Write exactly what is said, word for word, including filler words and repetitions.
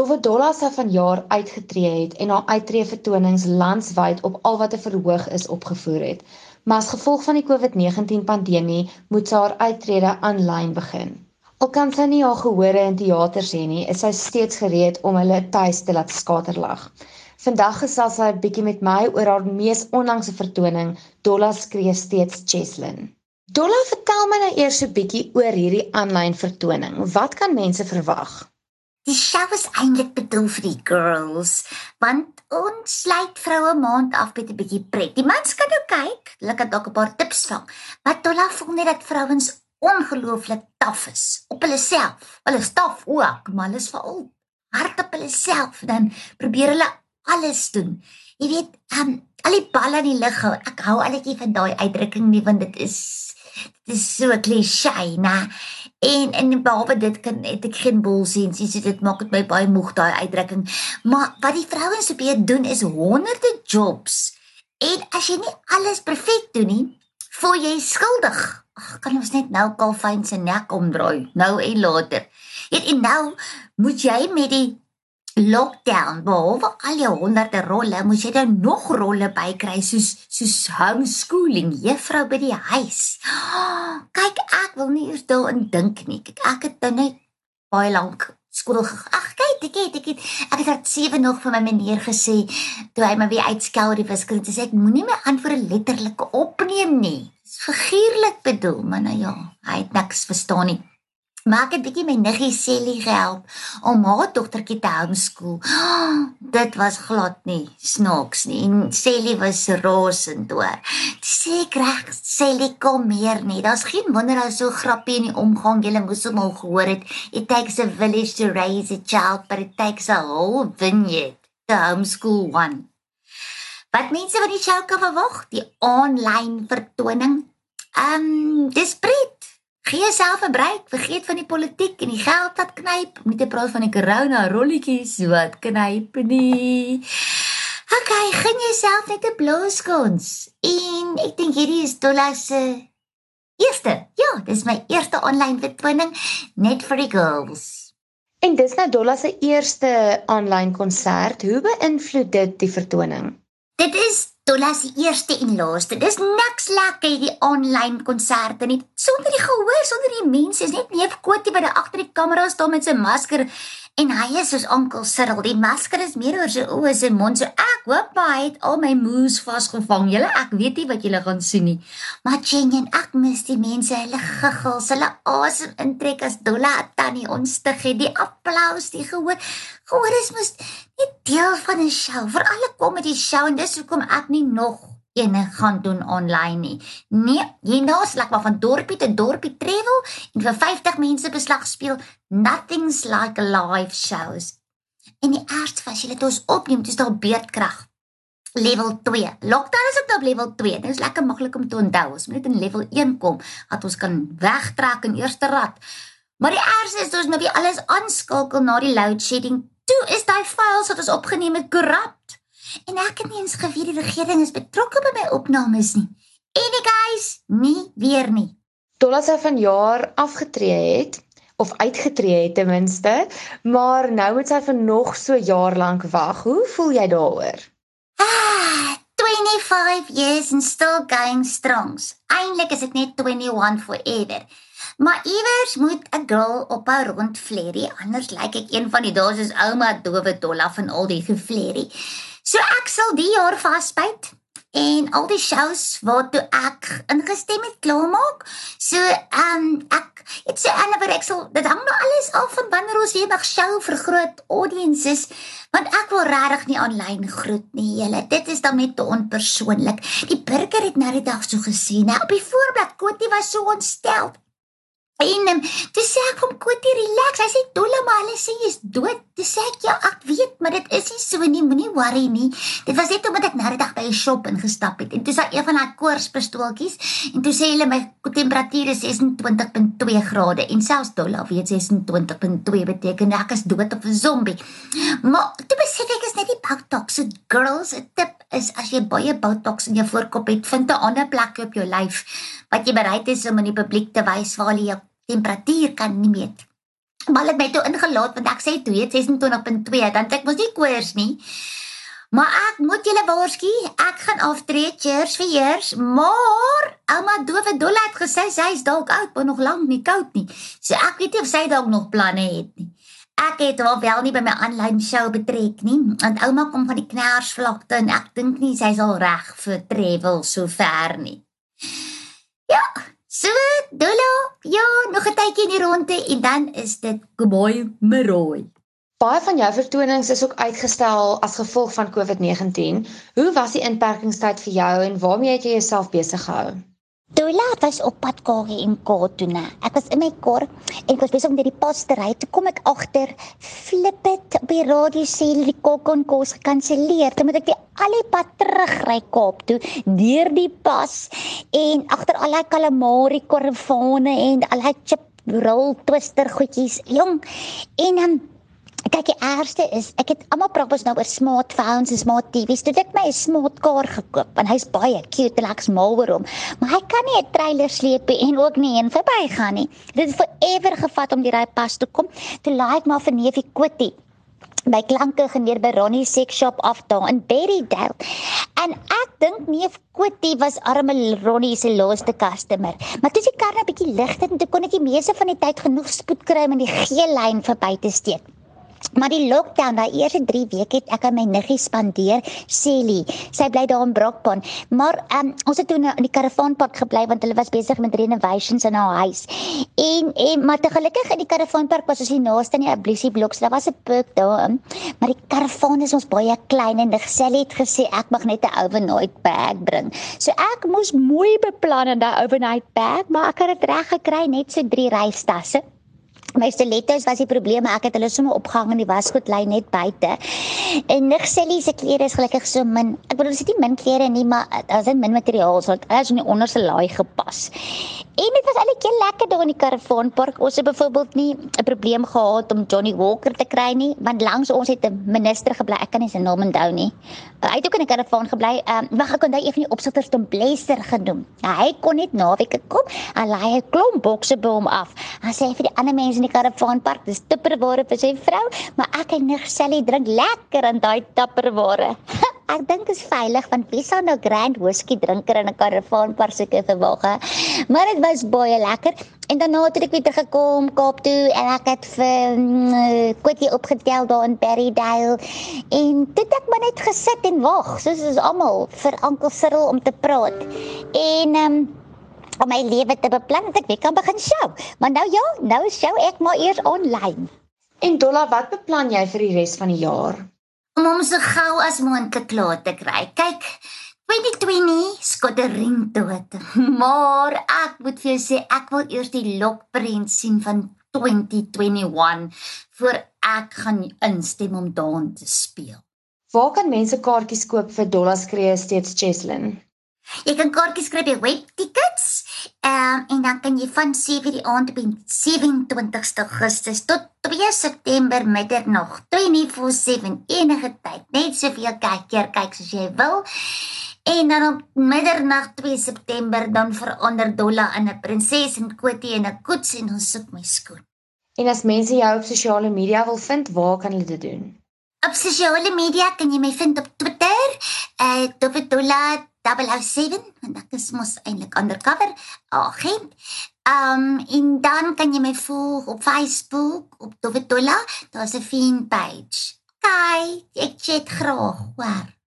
Behalwe Dolla sy vanjaar uitgetree het en haar uittreevertonings landwyd op al wat 'n verhoog is opgevoer het, maar as gevolg van die COVID negentien pandemie moet sy haar uittrede aanlyn begin. Al kan sy nie haar gehore in teaters hê nie, is sy steeds gereed om hulle tuis te laat skaterlag. Vandag gesels sy 'n bietjie met my oor haar mees onlangse vertoning, Dolla skree steeds Cheslin. Dolla, vertel my nou eers 'n bietjie oor hierdie aanlyn vertoning. Wat kan mense verwag? Die show is eintlik bedoel vir die girls, want ons sluit vroue maand af met 'n bietjie pret. Die mans kan ook kyk, hulle kan dalk 'n paar tips vang. Maar Dolla voel net dat vrouens ongelooflik taaf is, op hulle self. Hulle is taaf ook, maar hulle is veral hard op hulle self, dan probeer hulle alles doen. Jy weet, um, al die bal in die lug hou, ek hou alletjie van daai uitdrukking nie, want dit is, dit is so cliché, né? En, en behalwe dit kan, het ek geen bolsiens, so dit maak het my baie moeg, daai uitdrukking. Maar wat die vrouens op hier doen, is honderde jobs. En as jy nie alles perfect doen nie, voel jy skuldig. Ach, kan ons net nou Kalfyn se nek omdraai, nou en later. En, en nou moet jy met die lockdown, behalwe al jou honderde rolle, moet jy dan nog rolle bykry, soos, soos homeschooling, juffrou by die huis. Oh, kyk, ek wil nie eers daarin dink nie. Kyk, ek het nou net baie lank skool gegaan. Ag, kyk, ek het, ek het, ek het dat sewe nog vir my meneer gesê, toe hy my weer uitskel die wiskunde, toe sê ek, moenie my antwoorde letterlik opneem nie. Dit is figuurlik bedoel, maar nou ja, hy het niks verstaan nie. Maar ek het bietjie my niggie Selly gehelp om haar dogtertjie te homeschool. Oh, dit was glad nie snaaks nie. En Selly was rasend hoor. Toe sê ek reg, Selly, kom hier nie. Daar's geen wonder hy so grappie in die omgang. Julle moes hom al gehoor het. It takes a village to raise a child, but it takes a whole vineyard to homeschool one. Wat mense van die show kan verwag, die online vertoning, um, dis pret. Gee jouself 'n breek, vergeet van die politiek en die geld wat knyp, om nie te praat van die corona rolletjies wat knyp nie. Ok, gun jouself net 'n blaaskans. En ek dink hierdie is Dolla se eerste, ja, dis my eerste online vertoning, net vir die girls. En dis nou Dolla se eerste aanlyn konsert. Hoe beïnvloed dit die vertoning? Dit is Dolla se eerste en laaste. Dis niks lekker die online konserte nie. Sonder die gehoor, sonder die mense, is net neef Kotie wat daar agter die kamera staan met sy masker en hy is soos Onkel Cyril. Die masker is meer oor sy oë, sy mond, so ek hoop hy het al my moves vasgevang. Julle, ek weet nie wat julle gaan sien nie. Maar Jenny, ek mis die mense, hulle giggels, hulle asem intrek as Dolla 'n tannie onstig het, die applaus, die gehoor. Gehoor is mos net deel van 'n show, vir alle comedy show, en dis hoekom ek nie nog ene gaan doen online nie. Nee, hierna sal ek maar van dorpie te dorpie travel en vir vyftig mense beslag speel. Nothing's like a live shows. En die eerste was julle het ons opneem, toe is daar beerdkrag. Level twee. Lockdown is ook op level twee. Dit is lekker maklik om te onthou. Ons moet net in level een kom, dat ons kan wegtrek in eerste rad. Maar die eerste is, ons moet weer alles aanskakel na die load shedding. Toe is die files wat ons opgeneem het corrupt. En ek het nie eens geweet die regering is betrokke by my opnames nie. En die guys, nie weer nie. Dolla sy vanjaar afgetree het, of uitgetree het ten minste, maar nou moet sy vir nog so jaar lank wag. Hoe voel jy daaroor? Ah, twenty-five years and still going strongs. Eindelijk is dit net twenty-one forever. Maar iewers moet 'n girl ophou rondflerrie, anders lyk ek een van die dae soos ouma dowe Dolla van al die geflerrie. So ek sal die jaar vasbyt en al die shows waartoe ek ingestem het klaarmaak. So um, ek het so Annever, ek sal, dit hang nou alles af van wanneer ons weer mag show vir groot audiences, want ek wil regtig nie online groet nie, julle. Dit is dan net te onpersoonlik. Die burger het nou die dag so gesê, nou op die voorblad, Kotie was so ontstel. En um, toe sê ek om Kotie relax, hy sê Dolla, maar hulle sê jy is dood. Toe sê ek, ja, ek weet, maar dit is nie so nie, moenie worry nie. Dit was net omdat ek na die dag by 'n shop ingestap het, en toe sê een van die koorspistooltjies, en toe sê hulle my temperatuur is sesentwintig punt twee grade, en selfs Dolla weet sesentwintig punt twee beteken, ek is dood of 'n zombie. Maar toe besef ek is net die botox, so girls, 'n tip is, as jy baie botox in jou voorkop het, vind 'n ander plek op jou lyf, wat jy bereid is om in die publiek te wys, waar jy jou temperatuur kan nie meet. Maar hulle het my toe ingelaat, want ek sê twee, ses en twintig punt twee, dan het ek mos nie koers nie. Maar ek moet julle waarsku, ek gaan aftree, cheers vir eers, maar ouma Dowe Dolle het gesê, sy is dalk oud, maar nog lank nie koud nie. So ek weet nie of sy dalk nog planne het nie. Ek het haar wel nie by my aanlyn show betrek nie, want ouma kom van die Knersvlakte en ek dink nie sy is al reg vir travel so ver nie. Ja, so, Dolla, ja, nog 'n tydjie in die ronde en dan is dit goodbye, Meroy. Baie van jou vertonings is ook uitgestel as gevolg van COVID negentien. Hoe was die inperkingstyd vir jou en waarmee het jy jouself besig gehou? Dola was op pad K G M K toe na. Ek was in my kar en ek was besig om deur die pas te ry. Toe kom ek agter, flip het op die radio sê die Kokon kos gekanselleer. Toe moet ek die al die pad terugry Kaap toe deur die pas en agter al die calamari karavane en al die chip roll twister goedjies. Jong, en um, kyk, die ergste is, ek het almal praat ons nou oor smartphones en smart T V's, toe het ek my 'n smart kar gekoop, want hy's baie cute en ek's mal oor hom, maar hy kan nie 'n trailer sleep en ook nie een verby gaan nie. Dit het forever gevat om die ry pas te kom, toe laai ek maar vir neefie Kotie, by klanke geneer by Ronnie Sex Shop af daar in Berrydale. En ek dink neef Kotie was arme Ronnie se laaste customer. Maar toe is die kar 'n bietjie ligter en toe kon ek die meeste van die tyd genoeg spoed kry om in die G-lyn verby te steek. Maar die lockdown, daai eerste drie weke het ek aan my niggie spandeer, Celie. Sy bly daar in Brakpan. Maar um, ons het toe in die Karavaanpark gebly want hulle was besig met renovations in haar huis. En, en maar te gelukkig in die Karavaanpark was ons die naaste in die Ablusie blok, so daar was 'n perk daar. Maar die karavaan is ons baie klein en Celie het gesê ek mag net 'n overnight bag bring. So ek moes mooi beplan in daai overnight bag, maar ek het dit reg gekry, net so drie reistasse. My stilettos was die probleem, ek het hulle sommer opgehang in die wasgoedlyn net buite. En nig Celie se klere is gelukkig so min. Ek bedoel, dit is nie min klere nie, maar daar is min materiaal, so dit is in die onderste laai gepas. En dit was eintlik heel lekker daar in die Karavaanpark. Ons het byvoorbeeld nie 'n probleem gehad om Johnny Walker te kry nie, want langs ons het 'n minister gebly, ek kan nie sy naam onthou nie. Hy het ook in die karavaan gebly. Ehm um, wag, ek kon daai een van die opsigters Tom Blazer genoem. Ja, hy kon net naweke kom, en laai 'n klomp bokse by hom af. Hy sê vir die ander mense in die Karavaanpark, dis tupperware vir sy vrou, maar ek en nig Celie drink lekker in daai tupperware. Ek dink is veilig, want wie sal nou Grand Whisky drinker in 'n Karavaanpark seker verwag, hè? Maar dit was baie lekker. En daarna het ek weer teruggekom Kaap toe en ek het vir um, Kotie opgetel daar in Berrydale. En toe het ek maar net gesit en wag, soos ons almal, vir Oom Cyril om te praat. En um, om my lewe te beplan, dat ek weer kan begin show. Maar nou ja, nou show ek maar eers online. En Dolla, wat beplan jy vir die res van die jaar? Om hom so gou as moontlik klaar te kry. Kyk, twinty twenty skottering dood. Maar ek moet vir jou sê, ek wil eers die lokprent sien van twenty twenty-one voor ek gaan instem om daan te speel. Waar kan mense kaartjies koop vir Dolla se Create Estates Cheslin? Jy kan kaartjies kry by Webtickets, um, en dan kan jy van sewe die aand op die sewe-en-twintigste Augustus tot twee September middernag, twenty-four seven, enige tyd, net soveel kyk keer kyk soos jy wil. En dan op middernag twee September, dan verander Dolla in 'n prinses en Kotie in 'n koets en dan soek my skoen. En as mense jou op sosiale media wil vind, waar kan hulle dit doen? Op sosiale media kan jy my vind op Twitter, uh, Dolla double oh seven, want ek is mos eintlik undercover agent. Um, en dan kan jy my volg op Facebook, op Dolla, daar's 'n fan page. Okay, ek chat graag, hoor.